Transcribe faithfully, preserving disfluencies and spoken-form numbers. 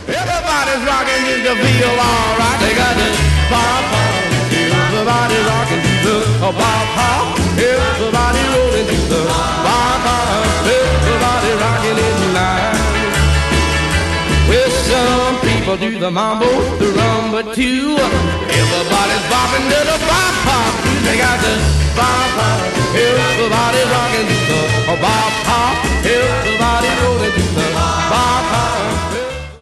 Everybody's rocking just to feel alright. They got the pop pop. Everybody rocking to the pop pop. Everybody rolling to the pop pop. Everybody rocking it tonight. Well, some people do the mambo, the rumba too. Everybody's bopping to the pop pop. They got the pop pop. Everybody rocking to the pop pop.